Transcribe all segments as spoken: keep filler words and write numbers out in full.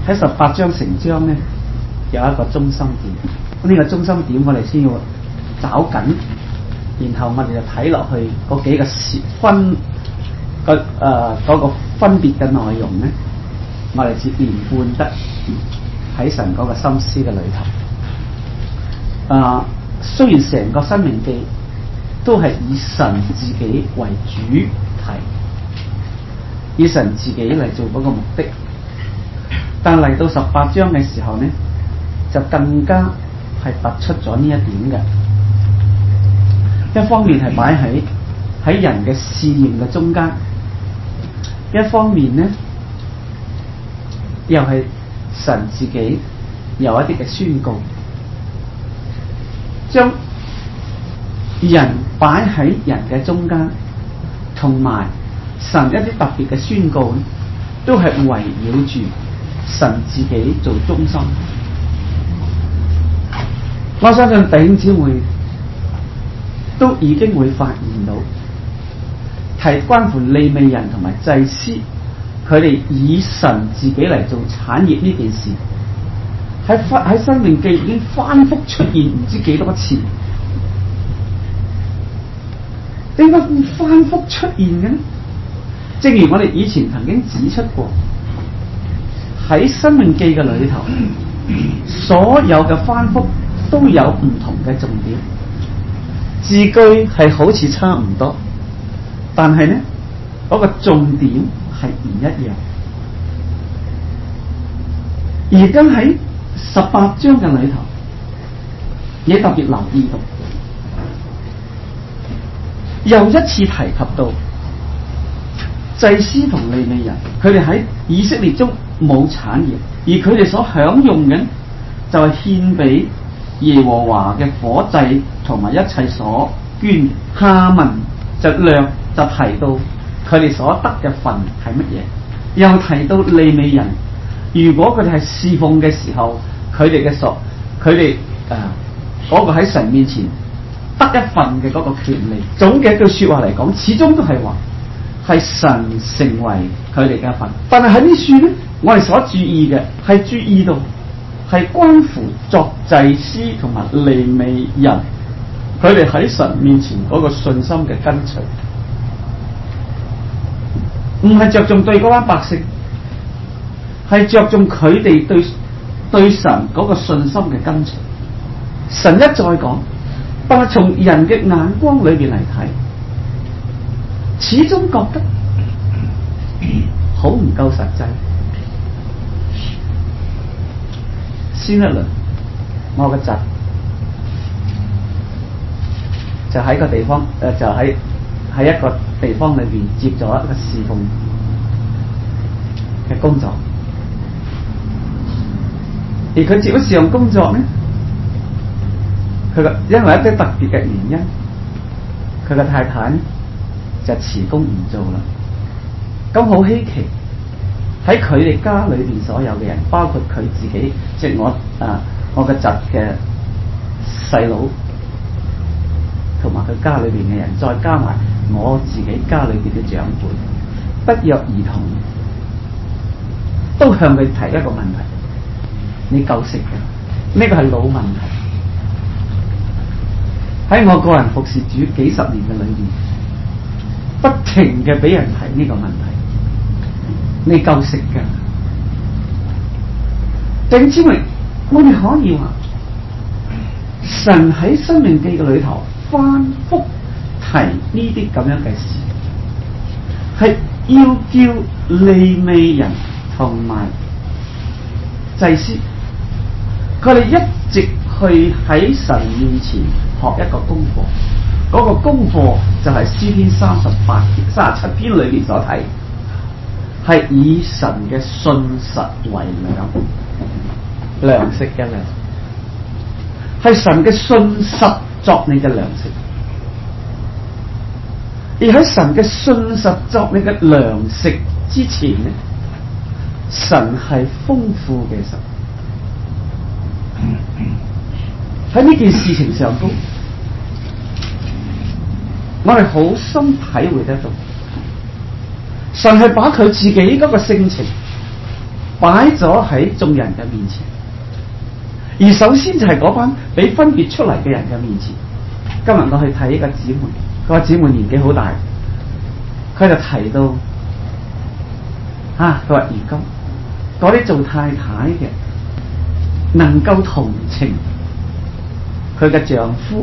喺十八章成章咧有一個中心點，呢、這個中心點我哋先要找緊，然後我哋就睇落去嗰幾個分個誒嗰個分別嘅內容咧，我哋接連貫得喺神嗰個心思嘅裏頭。啊、呃，雖然成個申命記都係以神自己為主題，以神自己嚟做嗰個目的，但嚟到十八章嘅時候呢，就更加係突出咗呢一點嘅。一方面係擺喺喺人嘅試驗嘅中間，一方面呢又係神自己有一啲嘅宣告，將人擺喺人嘅中間，同埋神一啲特別嘅宣告咧，都係圍繞住神自己做中心。我相信弟兄姊妹都已經會發現到，係關乎利未人同埋祭司，佢哋以神自己嚟做產業呢件事，喺喺申命記已經反覆出現唔知幾多次。點解咁反覆出現嘅呢？正如我哋以前曾經指出過，喺申命記嘅裏頭，所有嘅翻覆都有唔同嘅重點，字句係好似差唔多，但係呢嗰個重點係唔一樣。而家喺十八章嘅裏頭，你特別留意到，又一次提及到祭司同利未人，佢哋喺以色列中冇產業，而佢哋所享用嘅就係獻俾耶和華嘅火祭同埋一切所捐。下文就略就提到佢哋所得嘅份係乜嘢，又提到利未人，如果佢哋係侍奉嘅時候，佢哋嘅所佢哋誒嗰個喺神面前得一份嘅嗰個權利。總嘅一句說話嚟講，始終都係話係神成為佢哋嘅份。但係喺呢處咧，我哋所注意嘅係注意到係關乎作祭司同埋利未人，佢哋喺神面前嗰個信心嘅跟隨，唔係着重對嗰班百姓，係着重佢哋對對神嗰個信心嘅跟隨。神一再講，但係從人嘅眼光裏邊嚟睇，始終覺得好唔夠實際。先一輪，我個侄就喺個地方，誒、呃、就喺喺一個地方裏邊接咗一個侍奉嘅工作，而佢接咗侍奉工作咧，佢個因為一啲特別嘅原因，佢個太太咧就辭工唔做啦。咁好稀奇，喺佢哋家裏邊所有嘅人，包括佢自己，即係我啊，我個侄嘅細佬，同埋佢家裏邊嘅人，再加埋我自己家裏邊嘅長輩，不約而同都向佢提一個問題：你夠食嘅？呢個係老問題。喺我個人服侍主幾十年嘅裏面，不停嘅俾人提呢個問題。你夠食㗎？正之為我哋可以話，神喺申命記嘅裏頭反覆提呢啲咁樣嘅事，係要叫利未人同埋祭司，佢哋一直去喺神面前學一個功課。嗰、那個功課就係詩篇三十八篇、三十七篇裏邊所睇。係以神嘅信實為糧，糧食嘅糧，係神嘅信實作你嘅糧食。而喺神嘅信實作你嘅糧食之前咧，神係豐富嘅神。喺呢件事情上高，我哋好深體會得到。神係把佢自己嗰個性情， 擺咗喺眾人嘅面前。而首先就係嗰班被分別出嚟嘅人嘅面前。今日我去睇一個姊妹，嗰個姊妹年紀好大，佢就提到啊，佢話如今嗰啲做太太嘅能夠同情佢嘅丈夫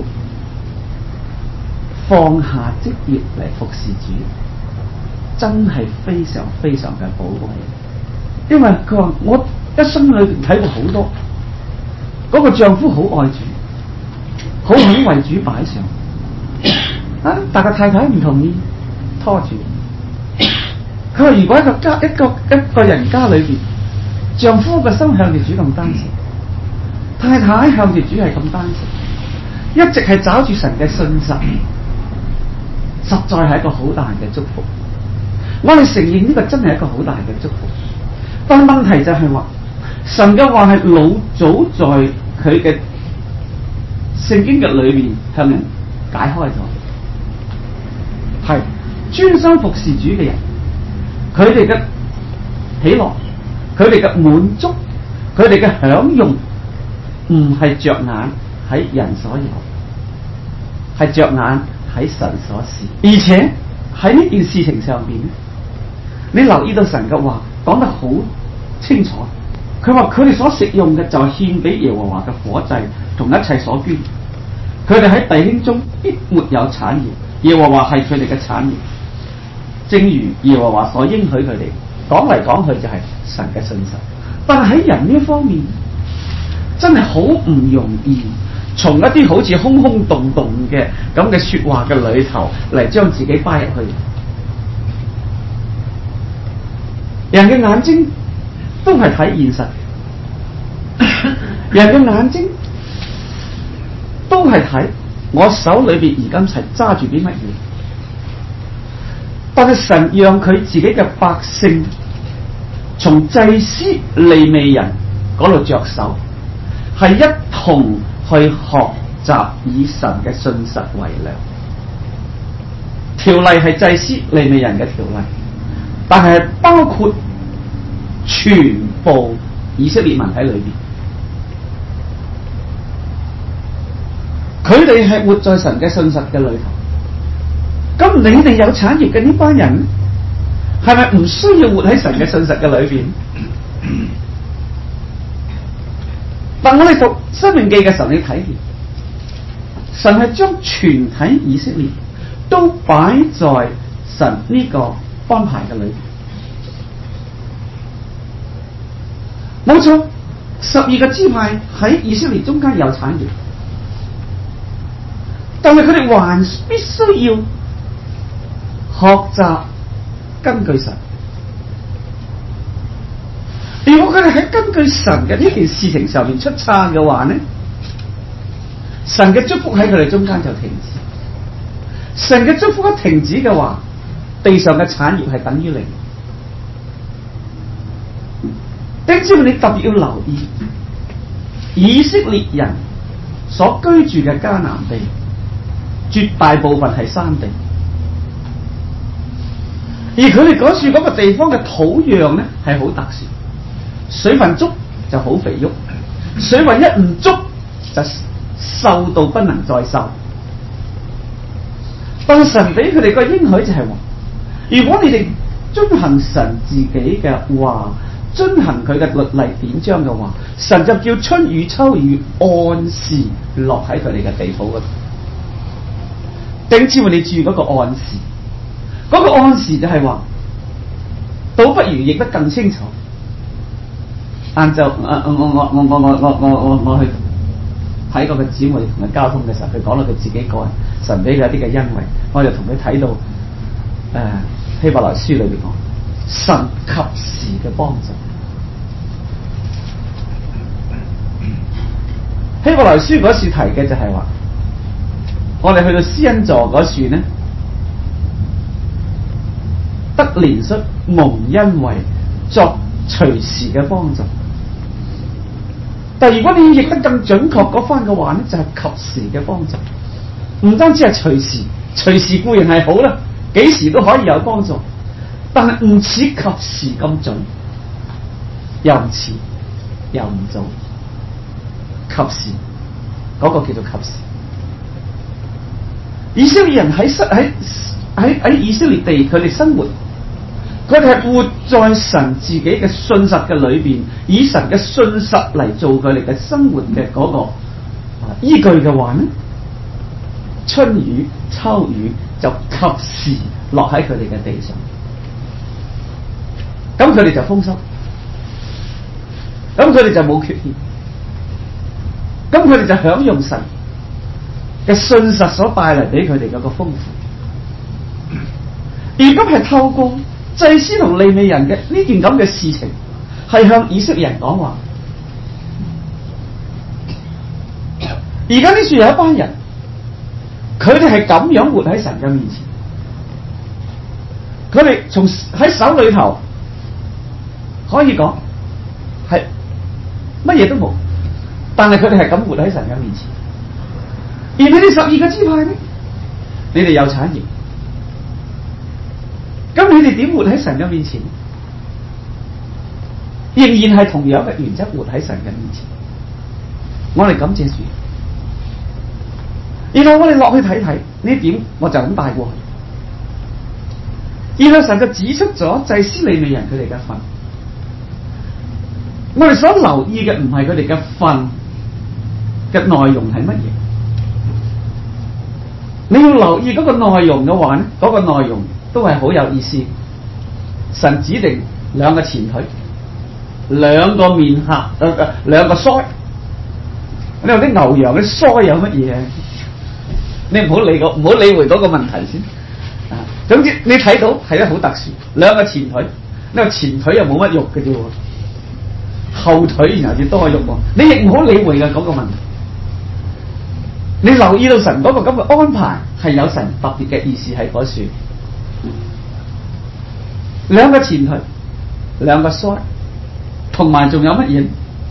放下職業嚟服侍主，真係非常非常嘅寶貴。因為佢話我一生裏邊睇過好多，嗰個丈夫好愛主，好肯為主擺上啊，但個太太唔同意，拖住。佢話如果一個家一個一個人家裏邊，丈夫個心向住主咁單純，太太向住主係咁單純，一直係找住神嘅信實，實在係一個好大嘅祝福。我哋承認呢個真係一個好大嘅祝福，但問題就係話神嘅話係老早在佢嘅聖經嘅裏面向人解開咗，係專心服侍主嘅人，佢哋嘅喜樂，佢哋嘅滿足，佢哋嘅享用，唔係着眼喺人所有，係着眼喺神所示。而且喺呢件事情上邊，你留意到神嘅話講得好清楚。佢話佢哋所食用嘅就係獻俾耶和華嘅火祭同一切所捐，佢哋喺弟兄中必沒有產業，耶和華係佢哋嘅產業，正如耶和華所應許佢哋。講嚟講去就係神嘅信實，但係喺人呢方面真係好唔容易從一啲好似空空洞洞嘅咁嘅說話嘅裏頭嚟將自己掰入去。人嘅眼睛都係睇現實，人嘅眼睛都係睇我手裏邊而家係揸住啲乜嘢。但係神讓佢自己嘅百姓從祭司利未人嗰度着手，係一同去學習以神嘅信實為量。條例係祭司利未人嘅條例，但係包括全部以色列民喺裏邊，佢哋係活在神嘅信實嘅裏頭。咁你哋有產業嘅呢班人，係咪唔需要活喺神嘅信實嘅裏邊？但我哋讀申命記嘅時候，你睇見神係將全體以色列都擺在神呢個安排嘅裏邊。冇錯，十二個支派喺以色列中間有產業，但係佢哋還必須要學習根據神。如果佢哋喺根據神嘅呢件事情上面出差嘅話呢，神嘅祝福喺佢哋中間就停止。神嘅祝福一停止嘅話，地上嘅產業係等於零。丁之你特別要留意，以色列人所居住嘅迦南地，絕大部分係山地。而佢哋嗰處嗰個地方嘅土壤咧係好特殊，水分足就好肥沃，水分一唔足就瘦到不能再瘦。但係神俾佢哋個應許就係話，如果你哋遵行神自己嘅話，遵行佢嘅律例典章嘅話，神就叫春雨秋雨按時落喺佢哋嘅地土嗰度。頂知你注意嗰個按時。嗰個按時就係話，倒不如譯得更清楚。晏晝，我我我我我我我我我去睇嗰個姊妹同佢交通嘅時候，佢講到佢自己個人神俾佢一啲嘅恩惠，我就同佢睇到誒、呃、希伯來書裏邊講神及時嘅幫助。希伯來書嗰處提嘅就係話，我哋去到施恩座嗰處呢，得憐恤蒙恩惠作隨時嘅幫助。但如果你要譯得更準確嗰番嘅話呢，就係、是、及時嘅幫助。唔單止係隨時，隨時固然係好啦，幾時都可以有幫助，但係唔似及時咁準。 又唔遲又唔早，及時，嗰、那個叫做及時。以色列人喺喺喺喺以色列地，佢哋生活，佢哋係活在神自己嘅信實嘅裏邊，以神嘅信實嚟做佢哋嘅生活嘅嗰、那個、啊、依據嘅話呢，春雨秋雨就及時落喺佢哋嘅地上，咁佢哋就豐收，咁佢哋就冇缺欠，咁佢哋就享用神嘅信實所帶嚟俾佢哋嗰個豐富。而今係透過祭司同利未人嘅呢件咁嘅事情，係向以色列人講話。而家呢處有一班人，佢哋係咁樣活喺神嘅面前，佢哋從喺手裏頭可以講係乜嘢都冇，但係佢哋係咁活喺神嘅面前。而你哋十二個支派呢，你哋有產業，咁你哋點活喺神嘅面前？仍然係同樣嘅原則活喺神嘅面前。我哋感謝主。然後我哋落去睇睇呢點，我就咁帶過去。然後神就指出咗祭司利未人佢哋嘅份。我哋所留意嘅唔係佢哋嘅份嘅內容係乜嘢？你要留意嗰個內容嘅話咧，嗰、嗰個內容都係好有意思。神指定兩個前腿，兩個面頰，誒、呃、誒，兩個腮。你話啲牛羊啲腮有乜嘢？你唔好理個，唔好理會嗰個問題先。啊，總之你睇到係得好特殊，兩個前腿，你話前腿又冇乜肉嘅啫，後腿然後至多肉喎。你亦唔好理會嘅嗰個問題。你留意到神嗰個咁嘅安排係有神特別嘅意思喺嗰處。兩個前腿，兩個腮，同埋仲有乜嘢？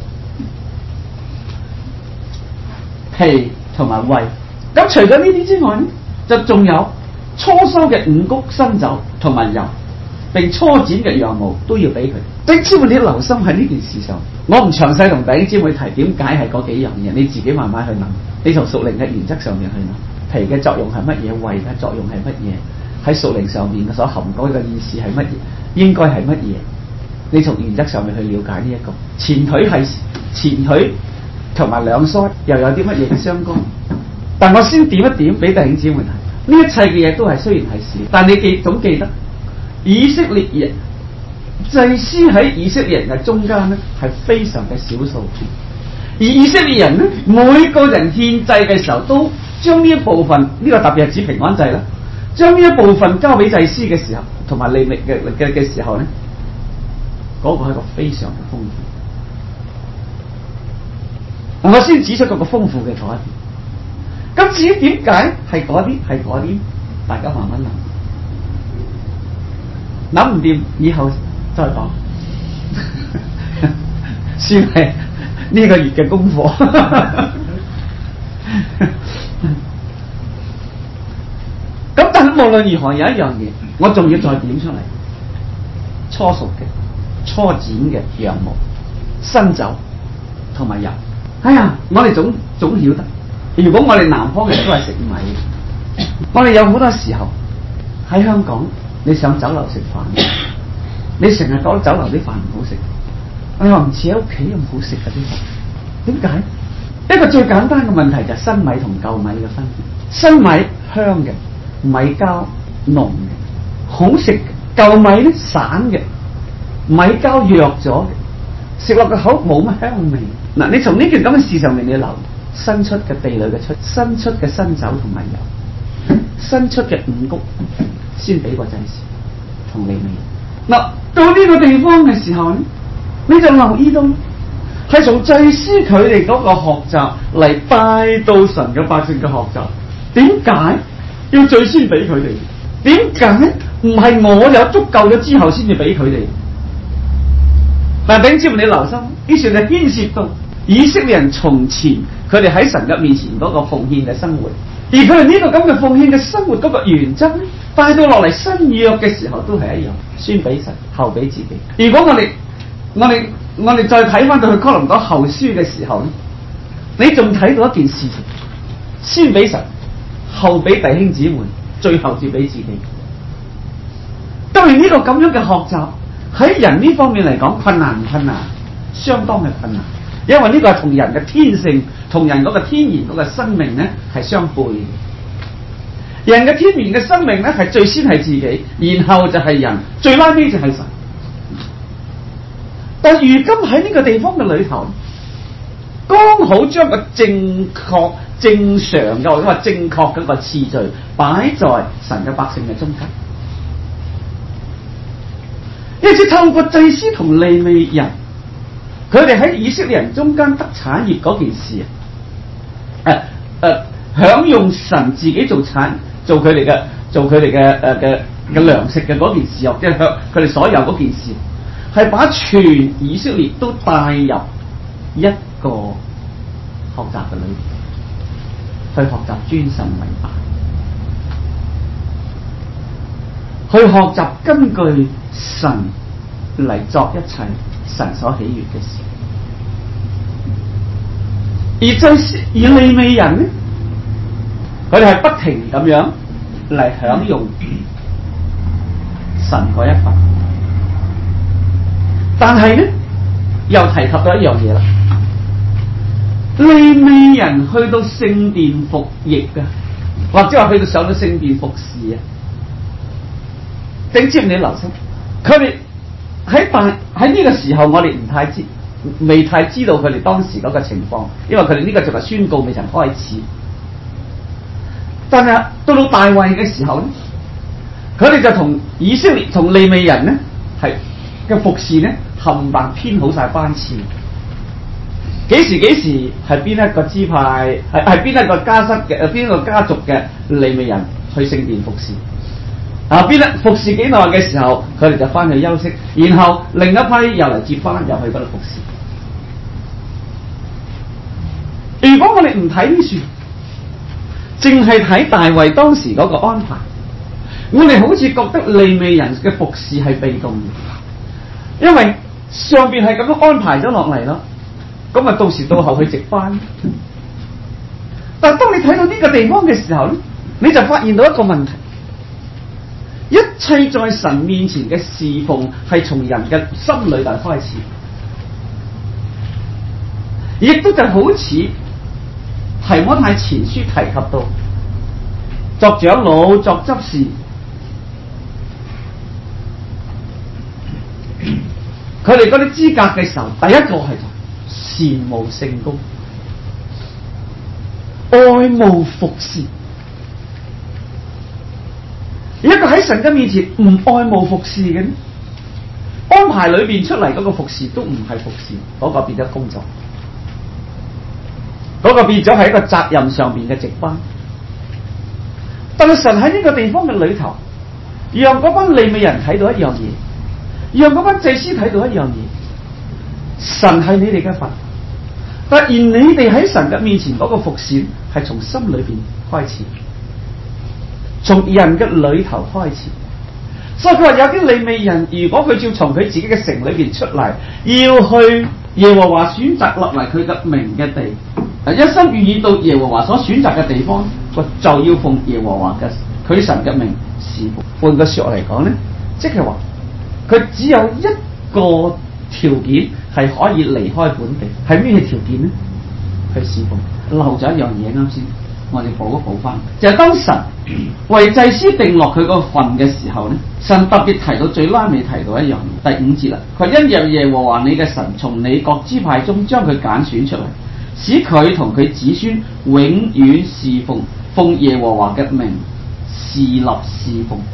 皮同埋胃。咁除咗呢啲之外咧，就仲有初收嘅五穀新酒同埋油，並初剪嘅羊毛都要俾佢。弟兄姊妹，你留心喺呢件事上，我唔詳細同弟兄姊妹提點解係嗰幾樣嘢，你自己慢慢去諗。你從屬靈嘅原則上面去諗，皮嘅作用係乜嘢，胃嘅作用係乜嘢，喺屬靈上面嘅所含嗰個意思係乜嘢，應該係乜嘢？你從原則上面去了解呢、這、一個前腿係前腿同埋兩腮又有啲乜嘢嘅相干？但我先點一點俾弟兄姊妹睇，呢一切嘅嘢都係雖然係事，但你記總記得以色列人祭司喺以色列人嘅中間咧係非常嘅少數，而以色列人咧每個人獻祭嘅時候都將呢一部分，呢、這個特別係指平安祭啦，將呢一部分交俾祭司嘅時候，同埋利未嘅嘅嘅時候咧，嗰、那個係一個非常嘅豐富。我先指出嗰個豐富嘅嗰一點。咁至於點解係嗰啲係嗰啲，大家慢慢諗，諗唔掂以後再講，算係呢個月嘅功課。咁但係無論如何有一樣嘢，我仲要再點出嚟：初熟嘅、初剪嘅羊毛、新酒同埋油。哎呀，我哋總總曉得。如果我哋南方人都係食米，我哋有好多時候喺香港，你上酒樓食飯，你成日覺得酒樓啲飯唔好食，你話唔似喺屋企咁好食嘅啲飯，點解？一個最簡單嘅問題就係新米同舊米嘅分別。新米香嘅，米膠濃嘅，好食嘅；舊米咧散嘅，米膠弱咗嘅，食落個口冇乜香味。嗱，你從呢件咁嘅事上面你留新出嘅地裏嘅出，新出嘅新酒同埋油，新出嘅五穀先俾個祭司同利未。嗱，到呢個地方嘅時候咧，你就留意到係從祭司佢哋嗰個學習嚟帶到神嘅百姓嘅學習。點解要最先俾佢哋？點解唔係我有足夠咗之後先至俾佢哋？但係，只要你留心，於是你牽涉到以色列人從前佢哋喺神嘅面前嗰個奉獻嘅生活，而佢哋呢個咁嘅奉獻嘅生活嗰個原則咧，帶到落嚟新約嘅時候都係一樣，先俾神後俾自己。如果我哋我哋我哋再睇翻到去哥林多後書嘅時候咧，你仲睇到一件事情，先俾神，後俾弟兄姊妹，最後至俾自己。當然呢個咁樣嘅學習喺人呢方面嚟講困難唔困難？相當嘅困難，因為呢個係同人嘅天性、同人嗰個天然嗰個生命咧係相悖嘅。人嘅天然嘅生命咧係最先係自己，然後就係人，最拉尾就係神。但如今喺呢個地方嘅裏頭，剛好將個正確、正常嘅或者話正確嗰個次序擺在神嘅百姓嘅中間。因此透過祭司同利未人，佢哋喺以色列人中間得產業嗰件事啊，誒、呃、誒、呃，享用神自己做產做佢哋嘅做佢哋嘅誒嘅嘅糧食嘅嗰件事，或者係佢哋所有嗰件事，係把全以色列都帶入一個學習嘅裏面，去學習尊神為大，去學習根據神嚟作一切神所喜悅嘅事。而祭司而利未人呢，佢哋係不停咁樣嚟享用神嗰一份，但係呢又提及到一樣嘢啦，利未人去到聖殿服役嘅，或者話去到上到聖殿服侍啊，頂知唔你留心，佢哋喺大喺呢個時候，我哋唔太知。未太知道佢哋當時嗰個情況，因為佢哋呢個就係宣告未曾開始。但係到到大衛嘅時候咧，佢哋就同以色列同利未人咧係嘅服侍咧冚唪唥編好晒班次，幾時幾時係邊一個支派，係係邊一個家室嘅，邊一個家族嘅利未人去聖殿服侍。啊，邊一服侍幾耐嘅時候，佢哋就翻去休息，然後另一批又嚟接翻，又去嗰度服侍。如果我哋唔睇呢書，淨係睇大衛當時嗰個安排，我哋好似覺得利未人嘅服侍係被動嘅，因為上邊係咁樣安排咗落嚟咯，咁啊到時到後去值班。但係當你睇到呢個地方嘅時候咧，你就發現到一個問題。一切在神面前嘅侍奉係從人嘅心裏邊開始，亦都就好似提摩太前書提及到，作長老、作執事，佢哋嗰啲資格嘅時候，第一個係羨慕聖工、愛慕服侍。一個喺神嘅面前唔愛慕服侍嘅，安排裏邊出嚟嗰個服侍都唔係服侍，嗰、那個變咗工作，嗰、那個變咗係一個責任上面嘅值班。但係神喺呢個地方嘅裏頭，讓嗰班利未人睇到一樣嘢，讓嗰班祭司睇到一樣嘢，神係你哋嘅份，但而你哋喺神嘅面前嗰個服侍係從心裏邊開始。從人嘅裏頭開始，所以佢話有啲利未人，如果佢照從佢自己嘅城裏邊出嚟，要去耶和華選擇落嚟佢嘅名嘅地，一心願意到耶和華所選擇嘅地方，就要奉耶和華嘅佢神嘅名侍奉。換句說話嚟講咧，即係話佢只有一個條件係可以離開本地，係咩條件咧？去侍奉。漏咗一樣嘢啱先。我哋補一補翻，就係、是、當神為祭司定落佢個份嘅時候咧，神特別提到最拉尾提到一樣嘢，第五節啦。佢因着耶和華你嘅神從你各支派中將佢揀選出嚟，使佢同佢子孫永遠侍奉，奉耶和華嘅名侍立侍奉。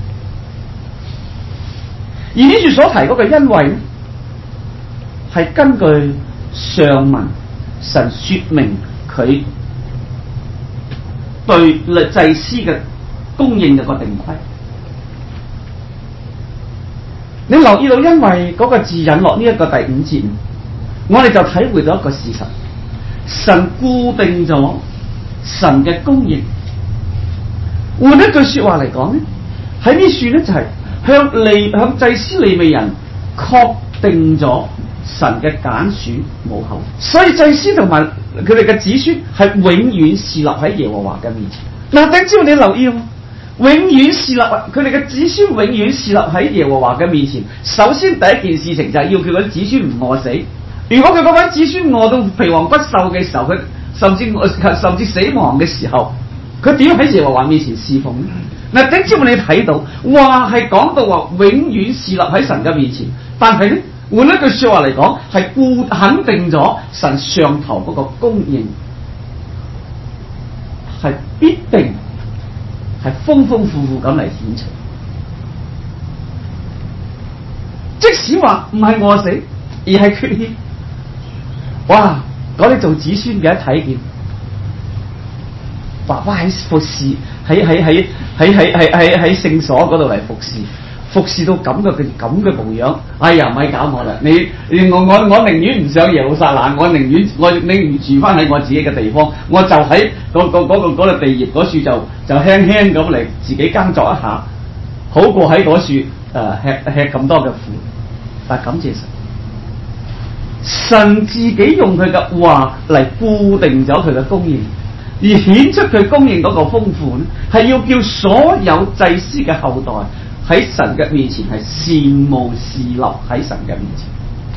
而呢處所提嗰個恩惠咧，係根據上文神說明佢對祭司嘅供應嘅個定規，你留意到，因為嗰個字引落呢一個第五節，我哋就體會到一個事實：神固定咗神嘅供應。換一句說話嚟講咧，喺呢處咧就係向利向祭司利未人確定咗神嘅揀選冇後，所以祭司同埋佢哋嘅子孫係永遠侍立喺耶和華嘅面前。嗱，頂知道你留意喎，永遠侍立，佢哋嘅子孫永遠侍立喺耶和華嘅面前。首先第一件事情就係要佢嗰啲子孫唔餓死。如果佢嗰班子孫餓到皮黃骨瘦嘅時候，佢甚至甚至死亡嘅時候，佢點喺耶和華面前侍奉呢？嗱，頂知道你睇到話係講到話永遠侍立喺神嘅面前，但係咧。換一句說話嚟講，係固肯定咗神上頭嗰個供應係必定係豐豐富富咁嚟顯出。即使話唔係餓死，而係缺欠，哇！嗰啲做子孫嘅一睇見，爸爸喺服侍，喺喺喺喺喺喺喺喺聖所嗰度嚟服侍。服侍到咁嘅咁嘅模樣，哎呀，咪搞我啦！你你我我我寧願唔上耶路撒冷，我寧願我寧願住翻喺我自己嘅地方，我就喺嗰嗰嗰個嗰個地業嗰處就就輕輕咁嚟自己耕作一下，好過喺嗰處誒吃吃咁多嘅苦。但感謝神，神自己用佢嘅話嚟固定咗佢嘅供應，而顯出佢供應嗰個豐富咧，係要叫所有祭司嘅後代。喺神嘅面前係羨慕侍立喺神嘅面前，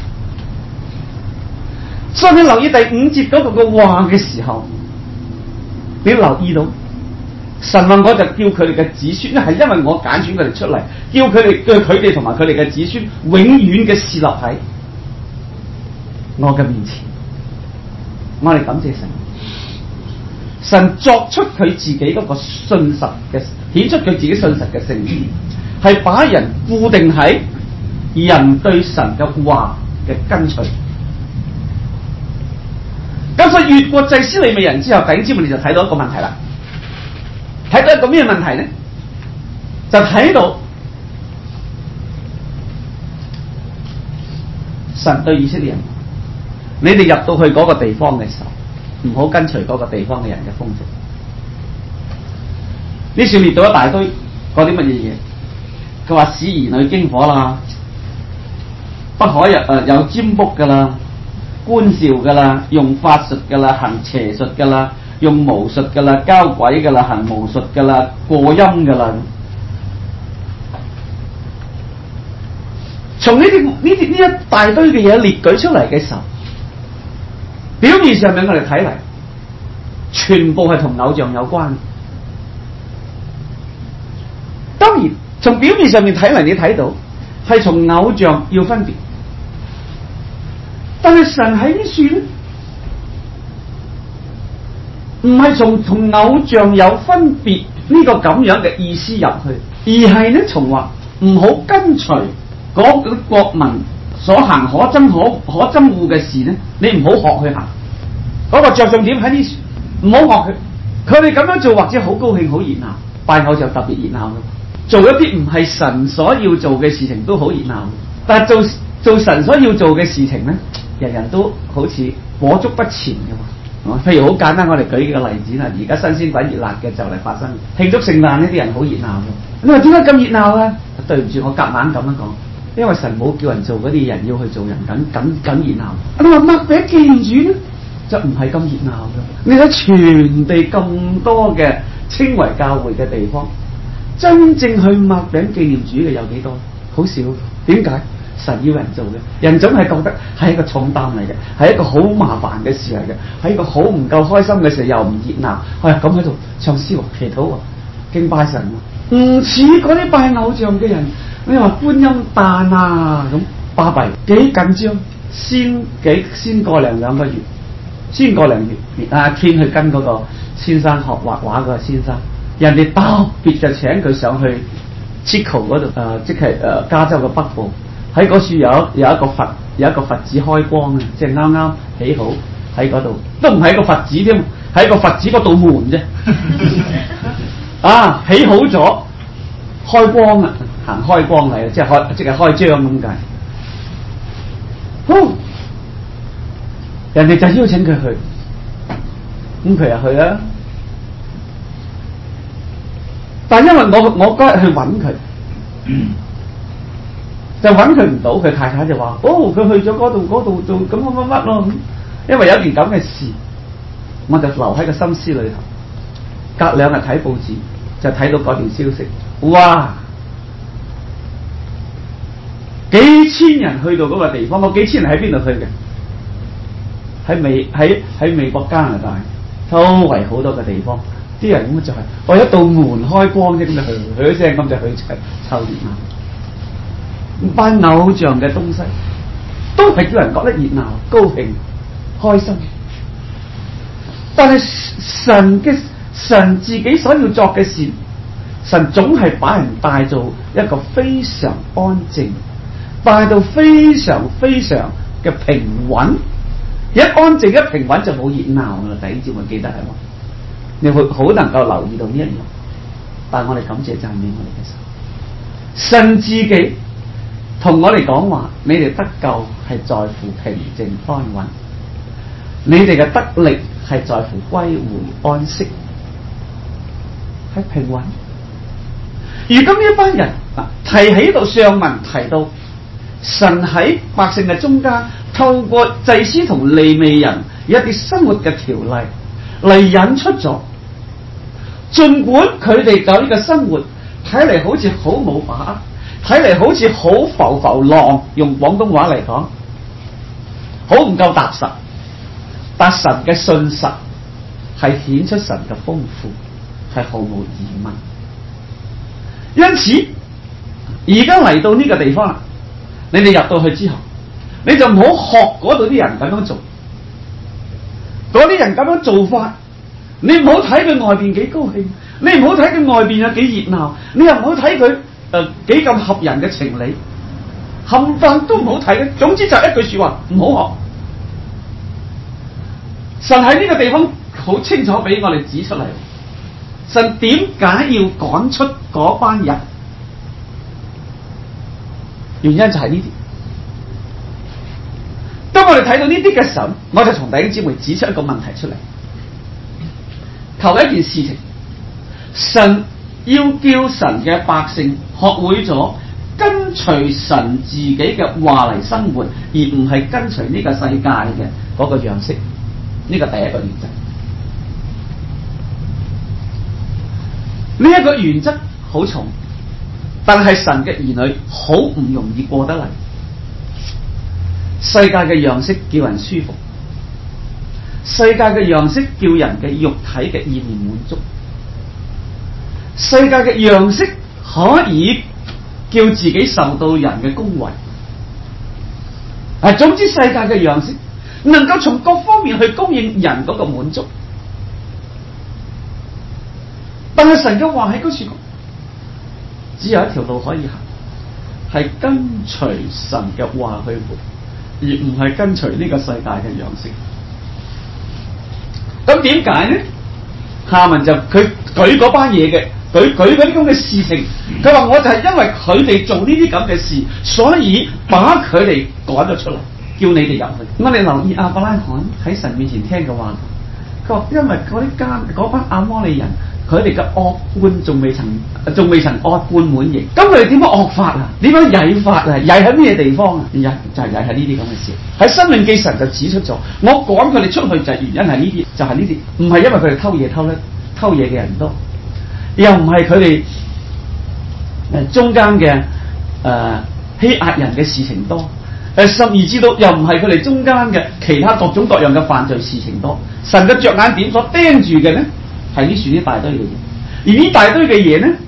所以你留意第五節嗰個嘅話嘅時候，你留意到神話我就叫佢哋嘅子孫，係因為我揀選佢哋出嚟，叫佢哋叫佢哋同埋佢哋嘅子孫永遠嘅侍立喺我嘅面前。我哋感謝神，神作出佢自己嗰個信實嘅，顯出佢自己信實嘅聖義。係把人固定喺人對神嘅話嘅跟隨，咁所以越過祭司利未人之後，弟兄姊妹你就睇到一個問題啦。睇到一個咩問題呢？就睇到神對以色列人，你哋入到去嗰個地方嘅時候，唔好跟隨嗰個地方嘅人嘅風俗。呢處列到一大堆嗰啲乜嘢嘢。佢話使兒女經火啦，不可有誒有占卜噶啦，觀兆噶啦，用法術噶啦，行邪術噶啦，用巫術噶啦，交鬼噶啦，行巫術噶啦，過陰噶啦。從呢啲呢啲呢一大堆嘅嘢列舉出嚟嘅時候，表面上面我哋睇嚟，全部係同偶像有關。當然。從表面上面睇嚟，你睇到係從偶像要分別，但係神喺呢處咧，唔係從同偶像有分別呢個咁樣嘅意思入去，而係咧從話唔好跟隨嗰啲國民所行可憎可可憎惡嘅事咧，你唔好學去行。嗰、那個着重點喺呢處，唔好學佢。佢哋咁樣做或者好高興好熱鬧，拜偶像特別熱鬧嘅。做一啲唔係神所要做嘅事情都好熱鬧，但係做做神所要做嘅事情咧，人人都好似裹足不前嘅嘛。譬如好簡單，我哋舉幾個例子啦。而家新鮮滾熱辣嘅就嚟發生慶祝聖誕呢啲人好熱鬧嘅。你話點解咁熱鬧啊？對唔住，我夾硬咁樣講，因為神冇叫人做嗰啲人要去做人，緊緊緊熱鬧。你話擘餅紀念主咧，就唔係咁熱鬧嘅。你睇全地咁多嘅稱為教會嘅地方。真正去擘餅紀念主嘅有幾多？好少。點解？神要人做嘅，人總係覺得係一個重擔嚟嘅，係一個好麻煩嘅事嚟嘅，係一個好唔夠開心嘅事，又唔熱鬧。係啊，咁喺度唱詩喎、祈禱喎、敬拜神喎，唔似嗰啲拜偶像嘅人。你話觀音誕啊咁巴閉，幾緊張？先幾先過兩兩個月，先過兩月，阿天去跟嗰個先生學畫畫嗰個先生。人哋特別就請佢上去 Chico 嗰度，誒、呃，即係誒、呃、加州嘅北部，喺嗰處有有一個佛，有一個佛寺開光啊，即係啱啱起好喺嗰度，都唔係一個佛寺添，係一個佛寺嗰道門啫。啊，起好咗，開光啊，行開光嚟，即係開即係開張咁解。好，人哋就邀請佢去，咁佢又去啊。但因為我我嗰日去揾佢， 就揾佢唔到，佢太太就話：哦，佢去咗嗰度嗰度做咁乜乜乜咯。因為有件咁嘅事，我就留喺個心思裏頭。隔兩日睇報紙，就睇到嗰段消息，哇！幾千人去到嗰個地方，嗰幾千人喺邊度去嘅？喺美喺喺美國加拿大周圍好多嘅地方，啲人咁就係為一道門開光啫，咁就去去一聲咁就去湊湊熱鬧。班偶像嘅東西都係叫人覺得熱鬧、高興、開心。但係神嘅神自己所要作嘅事，神總係把人帶到一個非常安靜，帶到非常非常嘅平穩。一安靜一平穩就冇熱鬧啦。弟兄姊妹記得係嘛？你會好能夠留意到呢一樣。但係我哋感謝讚美我哋嘅神，神自己同我哋講話：你哋得救係在乎平靜安穩，你哋嘅得力係在乎歸回安息，係平穩。如今呢一班人嗱，提起到上文提到神喺百姓嘅中間，透過祭司同利未人一啲生活嘅條例嚟引出咗，儘管佢哋有呢個生活睇嚟好似好冇把握，睇嚟好似好浮浮浪，用廣東話嚟講好唔夠踏實，但神嘅信實係顯出神嘅豐富，係毫無疑問。因此而家嚟到呢個地方啦，你哋入到去之後，你就唔好學嗰度啲人咁樣做，嗰啲人咁樣做法，你唔好睇佢外邊幾高興，你唔好睇佢外邊有幾熱鬧，你又唔好睇佢誒幾咁合人嘅情理，冚唪唥都唔好睇嘅。總之就一句說話，唔好學。神喺呢個地方好清楚俾我哋指出嚟，神點解要趕出嗰班人？原因就係呢啲。當我哋睇到呢啲嘅時候，我就從弟兄姊妹指出一個問題出嚟。頭一件事情，神要叫神嘅百姓學會咗跟隨神自己嘅話嚟生活，而唔係跟隨呢個世界嘅嗰個樣式。呢個第一個原則。呢一個原則好重，但係神嘅兒女好唔容易過得嚟。世界嘅樣式叫人舒服，世界嘅樣式叫人嘅肉體嘅意念滿足，世界嘅樣式可以叫自己受到人嘅恭維。啊，總之世界嘅樣式能夠從各方面去供應人嗰個滿足。但係神嘅話喺嗰處講，只有一條路可以行，係跟隨神嘅話去活，而唔係跟隨呢個世界嘅樣式。咁點解呢？下文就佢舉嗰班嘢嘅，舉舉嗰啲咁嘅事情，佢話我就係因為佢哋做呢啲咁嘅事，所以把佢哋趕咗出嚟，叫你哋入去。我哋留意亞伯拉罕喺神面前聽嘅話，佢話因為嗰啲奸嗰班亞摩利人，佢哋嘅惡貫仲未曾仲未曾惡貫滿盈，咁佢哋點樣惡法啊？點樣曳法啊？曳喺咩地方啊？曳就係曳喺呢啲咁嘅事。喺申命記神就指出咗，我趕佢哋出去就係原因係呢啲，就係呢啲，唔係因為佢哋偷嘢偷咧，偷嘢嘅人多，又唔係佢哋誒中間嘅誒欺壓人嘅事情多，誒甚至知道又唔係佢哋中間嘅其他各種各樣嘅犯罪事情多。神嘅着眼點所盯住嘅咧，係呢處呢大堆嘅嘢，而呢大堆嘅嘢呢，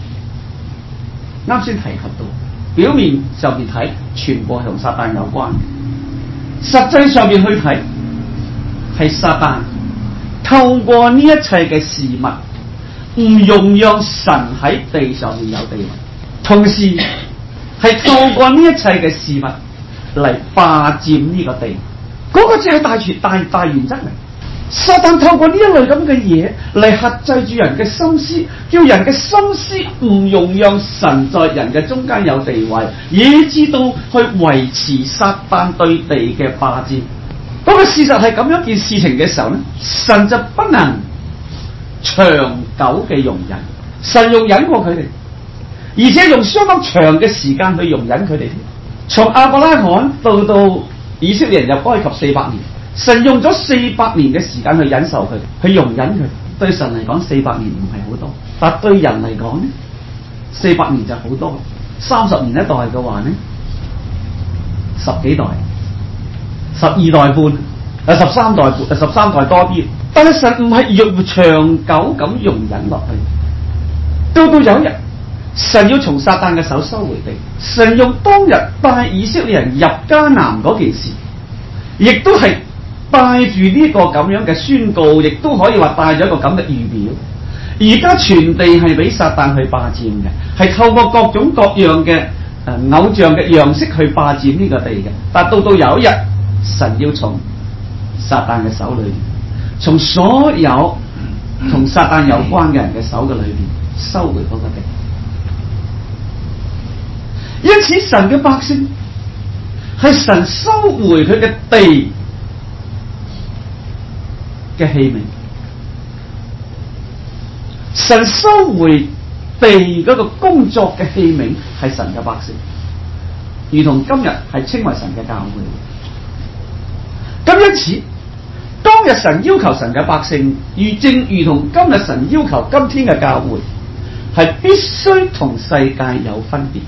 啱先提及到，表面上邊睇全部係同撒旦有關，實際上邊去睇係撒旦透過呢一切嘅事物，唔容讓神喺地上面有地位，同時係透過呢一切嘅事物嚟霸佔呢個地，嗰、那個只係大全大大原則嚟。撒旦透過呢一類咁嘅嘢嚟克制住人嘅心思，叫人嘅心思唔容讓神在人嘅中間有地位，以至到去維持撒旦對地嘅霸佔。嗰個事實係咁樣件事情嘅時候咧，神就不能長久嘅容忍，神容忍過佢哋， 而且用相當長嘅時間去容忍佢哋。從亞伯拉罕到到以色列人入埃及四百年，神用咗四百年嘅時間去忍受佢，去容忍佢。對神嚟講，四百年唔係好多，但對人嚟講呢，四百年就好多。三十年一代嘅話呢，十幾代，十二代半，啊十三代半，啊十三代多啲。但係神唔係用長久咁容忍落去，到到有一日，神要從撒旦嘅手收回地。神用當日帶以色列人入迦南嗰件事，亦都係帶住呢個咁樣嘅宣告，亦都可以話帶咗一個咁嘅預表。而家全地係俾撒旦去霸佔嘅，係透過各種各樣嘅誒、呃、偶像嘅樣式去霸佔呢個地嘅。但到到有一日，神要從撒旦嘅手裏邊，從所有同撒旦有關嘅人嘅手嘅裏邊收回嗰個地。因此神嘅百姓係神收回佢嘅地嘅器皿，神收回地嗰個工作嘅器皿係神嘅百姓，如同今日係稱為神嘅教會。咁因此當日神要求神嘅百姓，如正如同今日神要求今天嘅教會，係必須同世界有分別。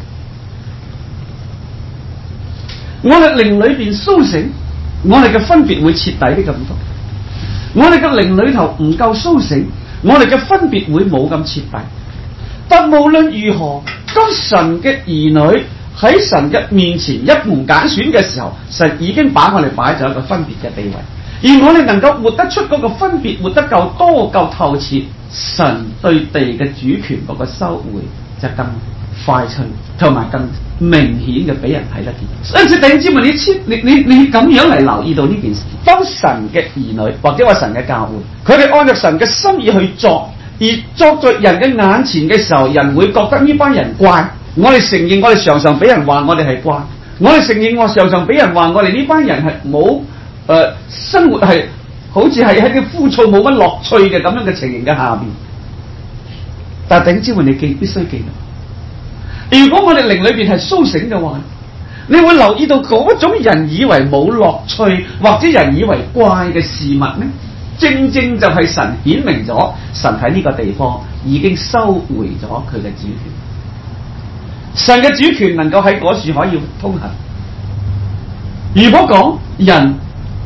我哋靈裏邊甦醒，我哋嘅分別會徹底啲咁多。我哋嘅靈裏頭唔夠甦醒，我哋嘅分別會冇咁徹底。但無論如何，當神嘅兒女喺神嘅面前一無揀選嘅時候，神已經把我哋擺咗一個分別嘅地位，而我哋能夠活得出嗰個分別，活得夠多夠透徹，神對地嘅主權嗰個收回就更快脆，同埋更明顯嘅俾人睇得見。所以弟兄姊妹，你千你你你咁樣嚟留意到呢件事。當神嘅兒女或者話神嘅教會，佢哋按照神嘅心意去作，而作在人嘅眼前嘅時候，人會覺得呢班人怪。我哋承認，我哋常常俾人話我哋係怪。我哋承認，我常常俾人話我哋呢班人係冇誒生活係好似係喺啲枯燥冇乜樂趣嘅咁樣嘅情形嘅下邊。但係弟兄姊妹，你記必須記得。如果我哋靈裏邊係甦醒嘅話，你會留意到嗰種人以為冇樂趣或者人以為怪嘅事物呢，正正就係神顯明咗神喺呢個地方已經收回咗佢嘅主權。神嘅主權能夠喺嗰處可以通行。如果講人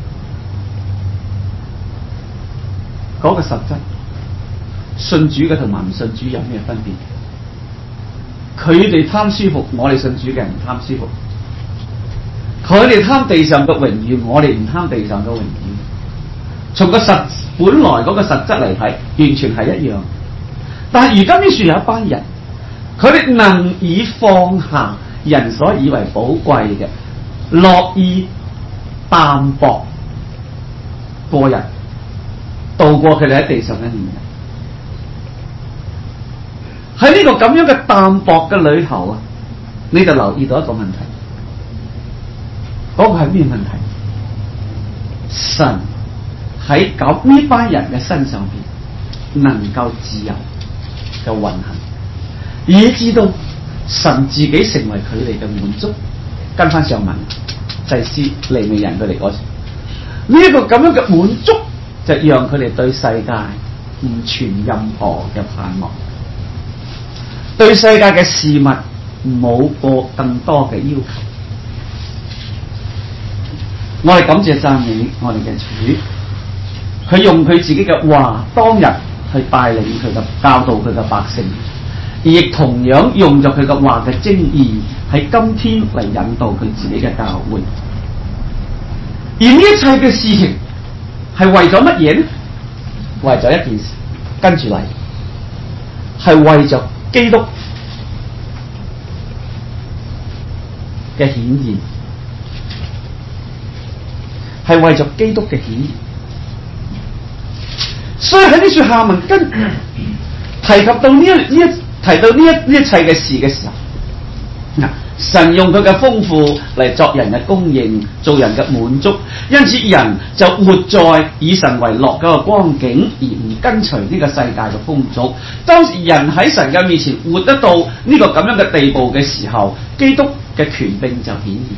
嗰個實質，信主嘅同埋唔信主有咩分別？佢哋貪舒服，我哋信主嘅人唔貪舒服；佢哋貪地上嘅榮耀，我哋唔貪地上嘅榮耀。從個實本來嗰個實質嚟睇，完全係一樣。但係如今呢處有一班人，佢哋能以放下人所以為寶貴嘅，樂意淡薄過人，度過佢哋喺地上嘅年日。喺呢個咁樣嘅淡薄嘅裏頭啊，你就留意到一個問題，嗰、那個係咩問題？神喺咁呢班人嘅身上邊能夠自由嘅運行，以至到神自己成為佢哋嘅滿足。跟翻上文祭司利未人佢哋嗰時，呢、這、一個咁樣嘅滿足，就讓佢哋對世界唔存任何嘅盼望。對世界嘅事物冇過更多嘅要求。我哋感謝讚美我哋嘅主，佢用佢自己嘅話當日去帶領佢嘅教導佢嘅百姓，而亦同樣用咗佢嘅話嘅精義喺今天嚟引導佢自己嘅教會。而呢一切嘅事情係為咗乜嘢呢？為咗一件事，跟住嚟係為咗基督嘅顯現，係為咗基督嘅顯現。所以喺呢處下文跟提及到呢一呢一提到呢一呢一切嘅事嘅時候，嗱， 神用佢嘅豐富嚟作人嘅供應，做人嘅滿足，因此人就活在以神為樂嗰個光景，而唔跟隨呢個世界嘅風俗。當人喺神嘅面前活得到呢個咁樣嘅地步嘅時候，基督嘅權柄就顯現。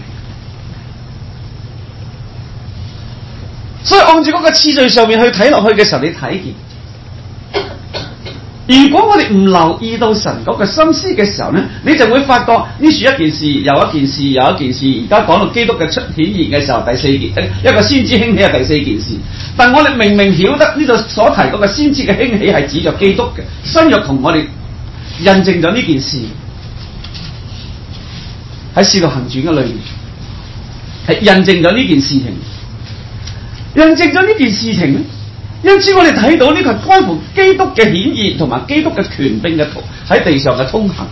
所以按照嗰個次序上面去睇落去嘅時候，你睇見。如果我哋唔留意到神嗰個心思嘅時候呢，你就會發覺呢處一件事又一件事又一件事。而家講到基督嘅出顯現嘅時候，第四件一個先知興起係第四件事。但我哋明明曉得呢度所提嗰個先知嘅興起係指着基督嘅，新約同我哋印證咗呢件事喺《使徒行傳》嘅裏面係印證咗呢件事情，印證咗呢件事情咧。因此我哋睇到呢個關乎基督嘅顯現同埋基督嘅權柄嘅喺地上嘅通行。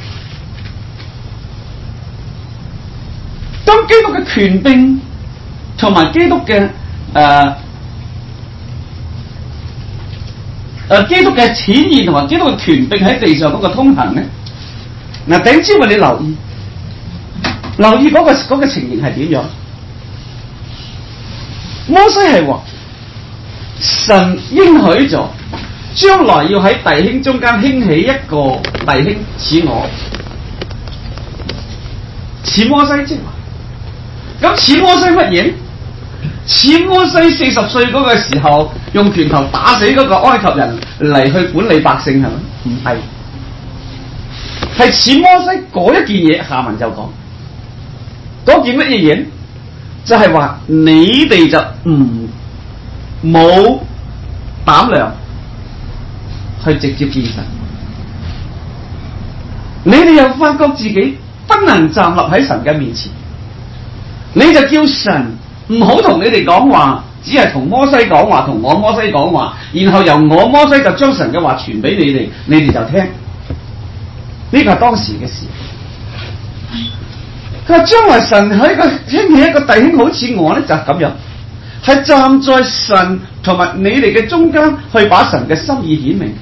當基督嘅權柄同埋基督嘅誒誒基督嘅顯現同埋基督嘅權柄喺地上嗰個通行咧，嗱，頂知為你留意留意嗰個嗰個情形係點樣？摩西係話。神應許咗，將來要喺弟兄中間興起一個弟兄似我，似摩西啫嘛。咁似摩西乜嘢？似摩西四十歲嗰個時候，用拳頭打死嗰個埃及人嚟去管理百姓，係咪？唔係，係似摩西嗰一件嘢。下文就講嗰件乜嘢嘢？就係、是、話你哋就唔。冇膽量去直接見神，你哋又發覺自己不能站立喺神嘅面前，你就叫神唔好同你哋講話，只係同摩西講話，同我摩西講話，然後由我摩西就將神嘅話傳俾你哋，你哋就聽。呢個係當時嘅事。佢話將來神喺個興起一個弟兄好似我咧，就係咁樣。係站在神同埋你哋嘅中間，去把神嘅心意顯明。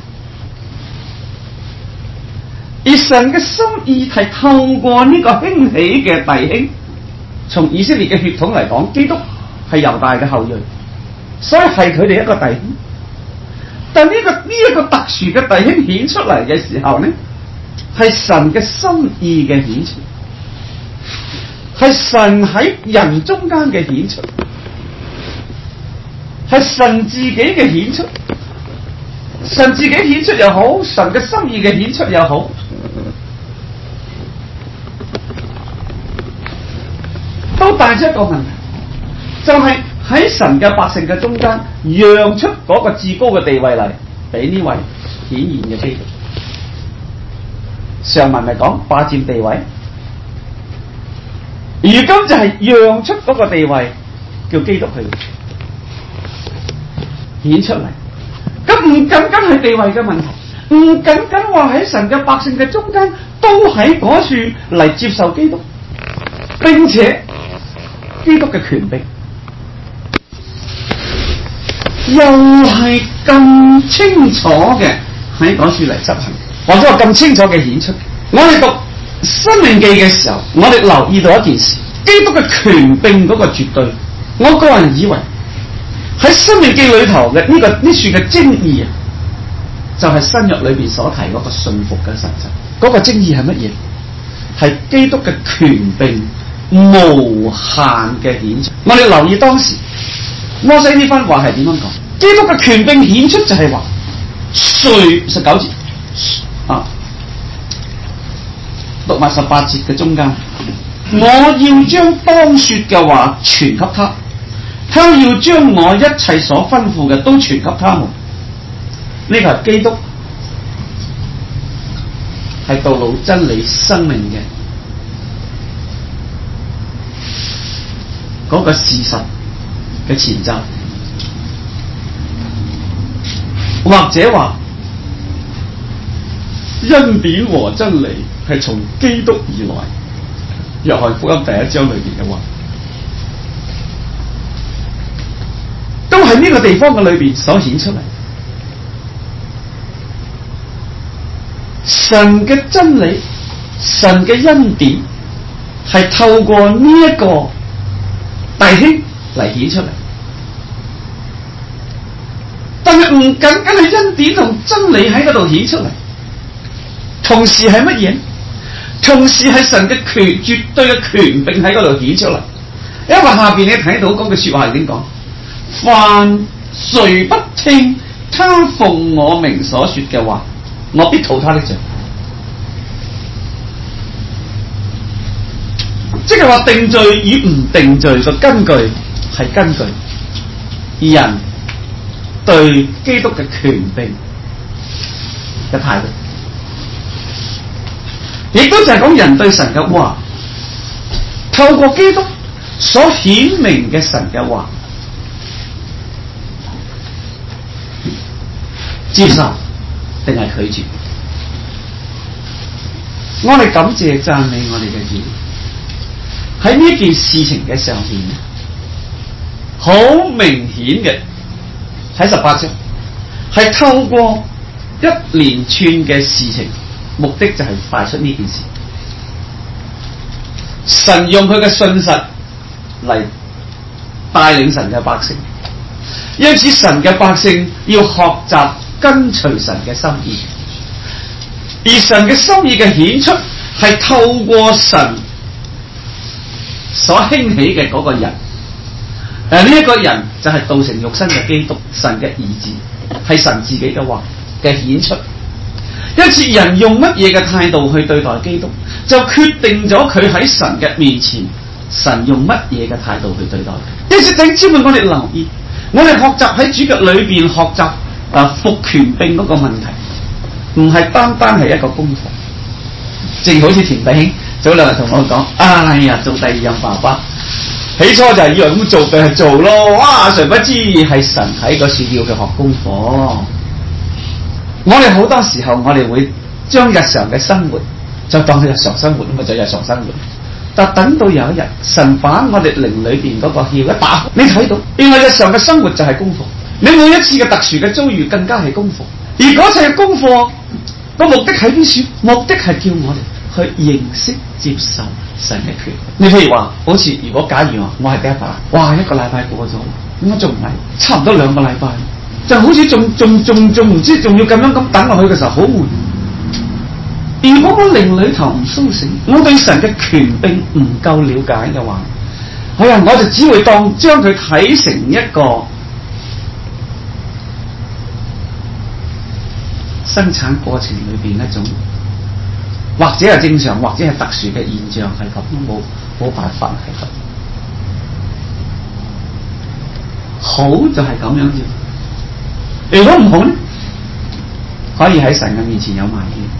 而神嘅心意係透過呢個興起嘅弟兄，從以色列嘅血統嚟講，基督係猶大嘅後裔，所以係佢哋一個弟兄。但呢、這個呢一、這個特殊嘅弟兄顯出嚟嘅時候呢，係神嘅心意嘅顯出，係神喺人中間嘅顯出。係神自己嘅顯出，神自己顯出又好，神嘅心意嘅顯出又好，都帶出一個問題，就係、是、喺神嘅百姓嘅中間，讓出嗰個至高嘅地位嚟俾呢位顯現嘅基督。上文咪講霸佔地位，如今就係讓出嗰個地位，叫基督去顯出嚟。咁唔僅僅係地位嘅問題，唔僅僅話喺神嘅百姓嘅中間，都喺嗰處嚟接受基督，並且基督嘅權柄又係咁清楚嘅喺嗰處嚟執行，或者話咁清楚嘅顯出。我哋讀申命記嘅時候，我哋留意到一件事，基督嘅權柄嗰個絕對，我個人以為喺申命記裏頭嘅呢個呢處嘅精義啊，就係、是、新約裏邊所提嗰個信服嘅實質。嗰、那個精義係乜嘢？係基督嘅權柄無限嘅顯出。我哋留意當時摩西呢番話係點樣講？基督嘅權柄顯出就係話，誰十九節啊，讀埋十八節嘅中間，我要將當說嘅話傳給他，他要將我一切所吩咐嘅都傳給他們。呢個係基督係道路、真理、生命嘅嗰個事實嘅前奏，或者話恩典和真理係從基督而來。約翰福音第一章裏邊嘅話，都喺呢個地方嘅裏邊所顯出嚟。神嘅真理、神嘅恩典係透過呢一個弟兄嚟顯出嚟，但係唔僅僅係恩典同真理喺嗰度顯出嚟，同時係乜嘢？同時係神嘅權，絕對嘅權柄喺嗰度顯出嚟。因為下邊你睇到嗰句說話係點講？凡誰不聽他奉我名所說嘅話，我必吐他的罪。即係話定罪與唔定罪嘅根據係根據人對基督嘅權柄嘅態度，亦都就係講人對神嘅話，透過基督所顯明嘅神嘅話，接受定係拒絕。我哋感謝讚美我哋嘅主，喺呢件事情嘅上面，好明顯嘅喺十八章，係透過一連串嘅事情，目的就係帶出呢件事。神用佢嘅信實嚟帶領神嘅百姓，因此神嘅百姓要學習跟隨神嘅心意，而神嘅心意嘅顯出係透過神所興起嘅嗰個人。誒，呢一個人就係道成肉身嘅基督，神嘅兒子，係神自己嘅話嘅顯出。因此人用乜嘢嘅態度去對待基督，就決定咗佢喺神嘅面前，神用乜嘢嘅態度去對待佢。因此弟兄姊妹，我哋留意，我哋學習喺主腳裏邊學習啊服權柄嗰個問題，唔係單單係一個功課。正好似田弟兄早兩日同我講，哎呀，做第二任爸爸，起初就係以為咁做就係做咯，哇！誰不知係神喺個樹要佢學功課。我哋好多時候，我哋會將日常嘅生活就當係日常生活咁啊，就日常生活。但等到有一日，神把我哋靈裏邊嗰個竅一打開，你睇到，原來日常嘅生活就係功課。你每一次嘅特殊嘅遭遇，更加係功課。而嗰次嘅功課個目的喺邊處？目的係叫我哋去認識、接受神嘅權。你譬如話，好似如果假如我係第一爸，哇，一個禮拜過咗，咁我仲唔係差唔多兩個禮拜？就好似仲仲仲仲唔知仲要咁樣咁等落去嘅時候，好悶。如果我靈裏頭唔甦醒，我對神嘅權柄唔夠了解嘅話，哎呀，我就只會當將佢睇成一個生產過程裏邊一種，或者係正常，或者係特殊嘅現象，係咁都冇冇辦法係咁。好就係咁樣啫。如果唔好咧，可以喺神嘅面前有埋怨。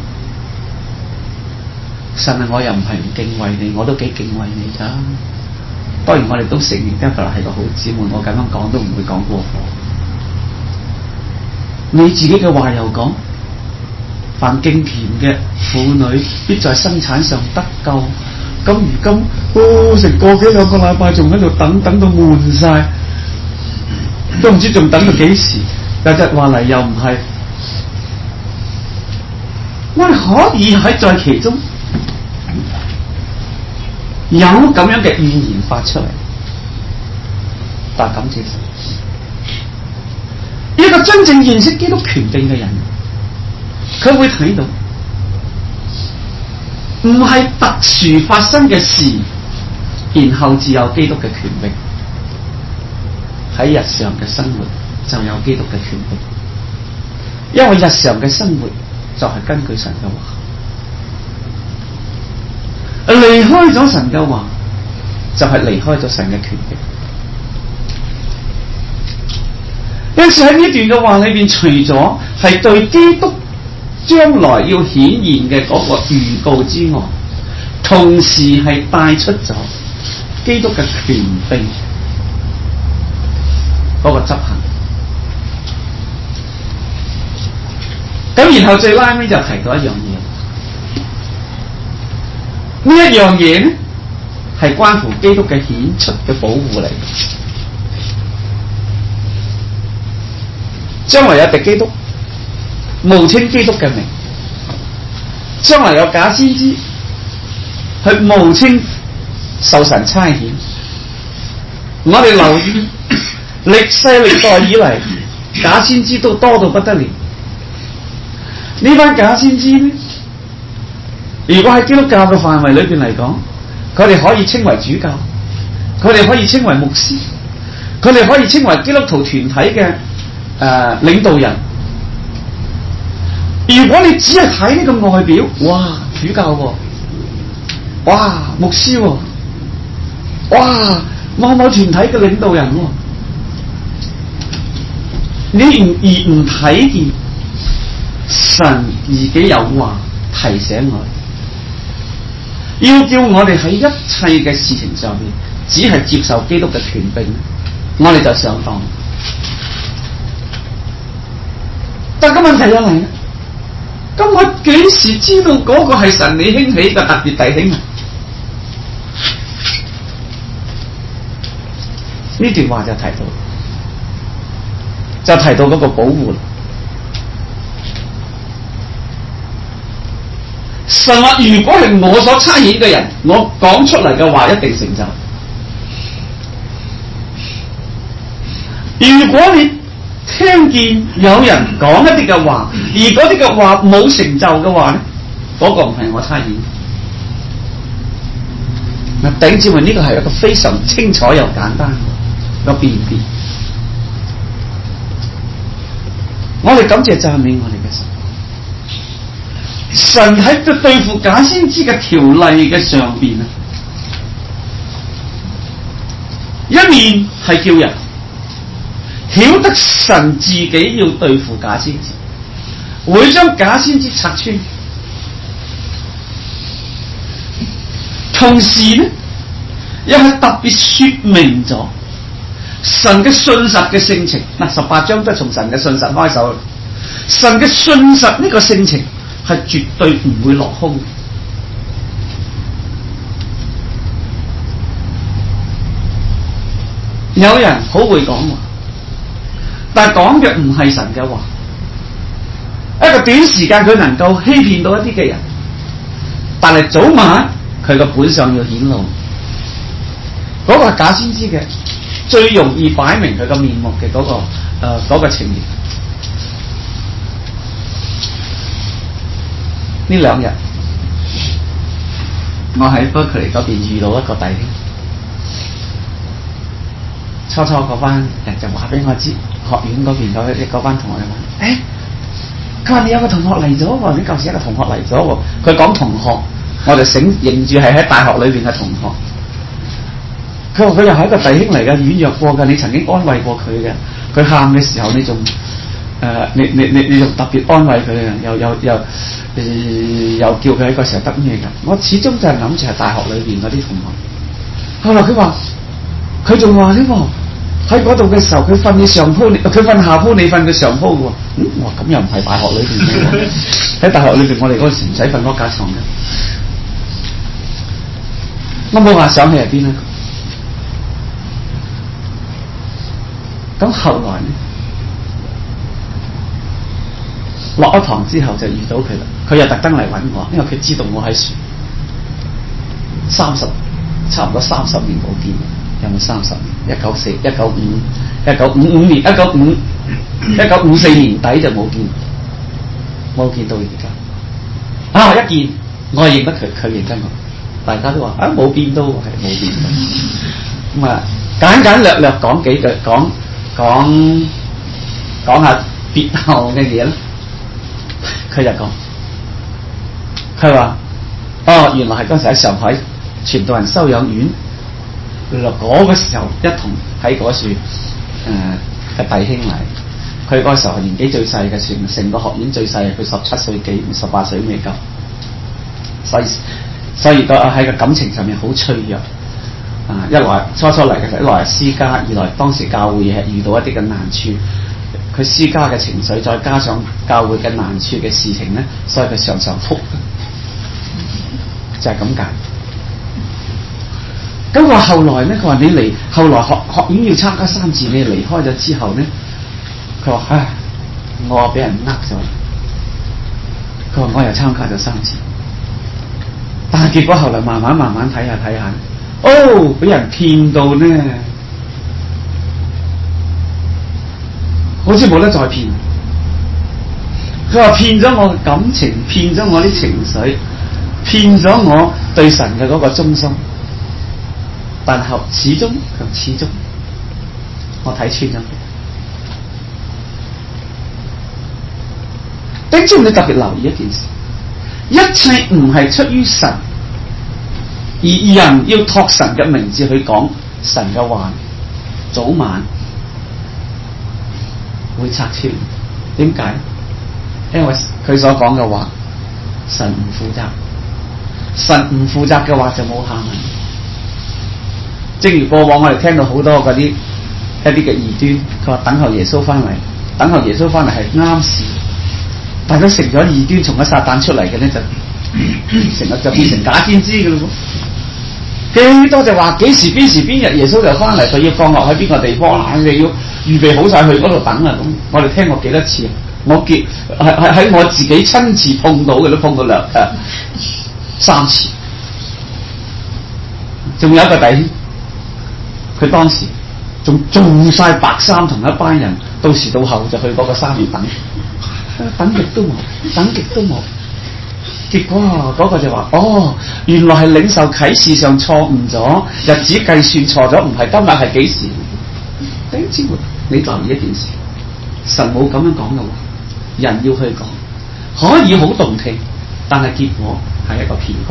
神啊，我又唔係唔敬畏你，我都幾敬畏你噶。當然我哋都承認一個係個好姊妹，我咁樣講都唔會講過火。你自己嘅話又講，凡敬虔嘅婦女必在生產上得救。咁如今哦，成個幾兩個禮拜仲喺度等，等到悶晒，都唔知仲等到幾時。有隻話嚟又唔係，我哋可以喺在其中有咁樣嘅怨言發出嚟，但感謝神，一個真正認識基督權柄嘅人，佢會睇到，唔係特殊發生嘅事，然後只有基督嘅權柄，喺日常嘅生活就有基督嘅權柄，因為日常嘅生活就係根據神嘅話，離開咗神嘅話，就係離開咗神嘅權柄。因此喺呢段嘅話裏邊，除咗係對基督將來要顯現嘅嗰個預告之外，同時係帶出咗基督嘅權柄嗰個執行。咁然後最拉尾就提到一樣嘢，呢一樣嘢咧係關乎基督嘅顯出嘅保護嚟。將來有敵基督冒稱基督嘅名，將來有假先知去冒稱受神差遣。我哋留意歷世歷代以嚟，假先知都多到不得了。呢班假先知呢，如果喺基督教嘅範圍裏邊嚟講，佢哋可以稱為主教，佢哋可以稱為牧師，佢哋可以稱為基督徒團體嘅誒、呃、領導人。如果你只係睇呢個外表，哇，主教喎、哦，哇，牧師喎、哦，哇，某某團體嘅領導人喎、哦，你唔而唔睇見神自己有話提醒我哋，要叫我哋喺一切嘅事情上面，只係接受基督嘅權柄，我哋就上當。但個問題又嚟啦，咁我幾時知道嗰個係神你興起嘅特別弟兄啊？呢段話就提到，就提到嗰個保護。神話如果係我所差遣嘅人，我講出嚟嘅話一定成就。如果你聽見有人講一啲嘅話，而嗰啲嘅話冇成就嘅話咧，嗰、那個唔係我差遣。嗱，弟兄姊妹，呢個係一個非常清楚又簡單嘅辨別。我哋感謝讚美我哋嘅神。神喺個對付假先知嘅條例嘅上邊啊，一面係叫人曉得神自己要對付假先知，會將假先知拆穿，同時呢，又係特別說明咗神嘅信實嘅性情。嗱，十八章都係從神嘅信實開手，神嘅信實呢個性情係絕對唔會落空。有人好會講話，但係講嘅唔係神嘅話。一個短時間佢能夠欺騙到一啲嘅人，但係早晚佢個本相要顯露。嗰、那個係假先知嘅最容易擺明佢個面目嘅嗰、那個誒嗰、呃那個情形。呢兩日我喺伯克利嗰邊遇到一個弟兄，初初嗰班人就話俾我知，學院嗰邊嗰嗰班同學話，誒，佢話你有個同學嚟咗喎，你舊時有個同學嚟咗喎，佢講同學，我就醒認住係喺大學裏邊嘅同學。佢話佢又係一個弟兄嚟嘅，軟弱過嘅，你曾經安慰過佢嘅，佢喊嘅時候你仲誒、呃，你你你你仲特別安慰佢嘅，又又又。又叫佢喺個時候得咩㗎？我始終就係諗住係大學裏邊嗰啲同學。後來佢話，佢仲話添喎，喺嗰度嘅時候佢瞓你上鋪，佢瞓下鋪，你瞓佢上鋪喎。嗯，哇，咁又唔係大學裏邊嘅。喺大學裏邊，我哋嗰時唔使瞓嗰架床嘅。我冇話想起係邊一個。咁後來呢？落咗堂之後就遇到佢啦，佢又特登嚟揾我，因為佢知道我喺船，三十差唔多三十年冇見，有冇三十年？一九四、一九五、一九五五年、一九五、一九五四年底就冇見，冇見到而家。啊，一見我係認得佢，佢認得我，大家都話啊冇變到，係冇變到。咁啊，簡簡略略講幾句，講講講下別後嘅嘢啦。佢就講，佢話：哦，原來係嗰時喺上海傳道人修養院，原來嗰個時候一同喺嗰處誒嘅弟兄嚟。佢嗰時候係年紀最細嘅，全成個學院最細，佢十七歲幾，十八歲未夠。所以所以個喺個感情上面好脆弱。啊，一來初初嚟嘅時候，一來係私家，二來當時教會係遇到一啲嘅難處。佢私家嘅情緒，再加上教會嘅難處嘅事情咧，所以佢常常哭，就係咁解。咁話後來咧，佢話你離後來學學院要參加三次，你離開咗之後咧，佢話唉，我俾人呃咗。佢話我又參加咗三次，但係結果後來慢慢慢慢睇下睇下， 哦，俾人騙到呢，好似冇得再騙。佢話騙咗我嘅感情，騙咗我啲情緒，騙咗我對神嘅嗰個忠心。但係始終卻始終，我睇穿咗佢。點知你特別留意一件事，一切唔係出於神，而人要託神嘅名字去講神嘅話，早晚會拆穿。點解？因為佢所講嘅話，神唔負責，神唔負責嘅話就冇下文。正如過往我哋聽到好多嗰啲一啲嘅異端，佢話等候耶穌翻嚟，等候耶穌翻嚟係啱事。但係成咗異端，從一撒旦出嚟嘅咧，就成日就變成假先知嘅咯。幾多就話幾時邊時邊日耶穌就翻嚟，佢要降落喺邊個地方啦？你哋要預備好晒去嗰度等啊！咁我哋聽過幾多次啊？我見係係喺我自己親自碰到嘅都碰到兩誒、呃、三次。仲有一個弟兄，佢當時仲做晒白衫同一班人，到時到後就去嗰個山度等。等極都冇，等極都冇，結果嗰、那個就話：哦，原來係領受啟示上錯誤咗，日子計算錯咗，唔係今日係幾時？頂知喎！你留意一件事，神冇咁樣講嘅話，人要去講，可以好動聽，但係結果係一個騙局。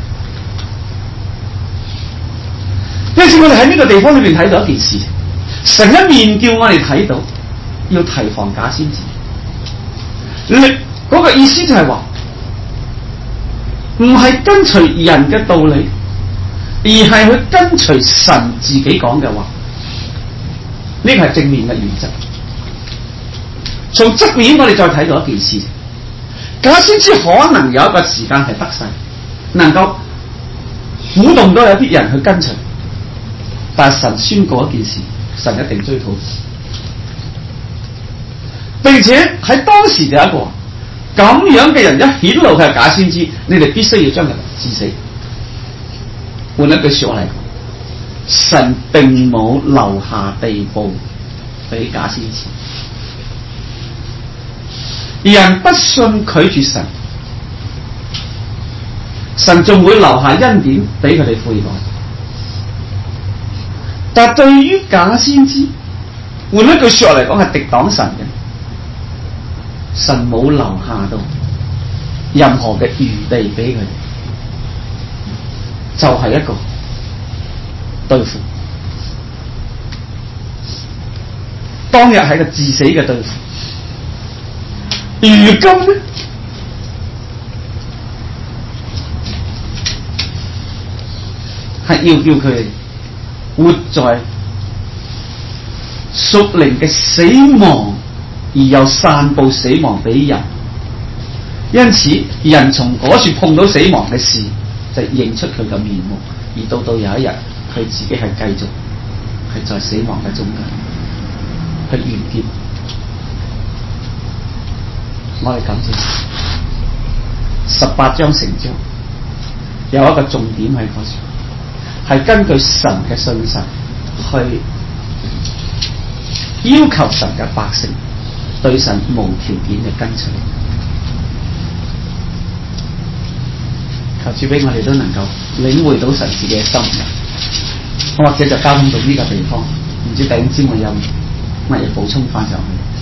因此我哋喺呢個地方裏邊睇到一件事，神一面叫我哋睇到，要提防假先知。你嗰、那個意思就係話，唔係跟隨人嘅道理，而係去跟隨神自己講嘅話。呢個係正面嘅原則。從側面我哋再睇到一件事，假先知可能有一個時間係得勢，能夠鼓動到有啲人去跟隨，但係神宣告一件事，神一定追討。並且喺當時就有一個咁樣嘅人一顯露佢係假先知，你哋必須要將佢治死。換一句說話嚟講，神並冇留下地步俾假先知，人不信拒絕神，神仲會留下恩典俾佢哋悔改。但對於假先知，換一句說話嚟講係敵擋神嘅，神冇留下到任何嘅餘地俾佢哋，就係、是、一個對付。當日係個致死嘅對付，如今呢係要叫佢哋活在屬靈嘅死亡，而又散布死亡俾人。因此人從嗰處碰到死亡嘅事，就認出佢嘅面目，而到到有一日佢自己係繼續係在死亡嘅中間去完結。我哋感謝十八章成章有一個重點喺嗰處，係根據神嘅信實去要求神嘅百姓對神無條件嘅跟隨。求主俾我哋都能夠領會到神自己嘅心意。我或者就交通到呢個地方，唔知弟兄姊妹有乜嘢補充翻上去。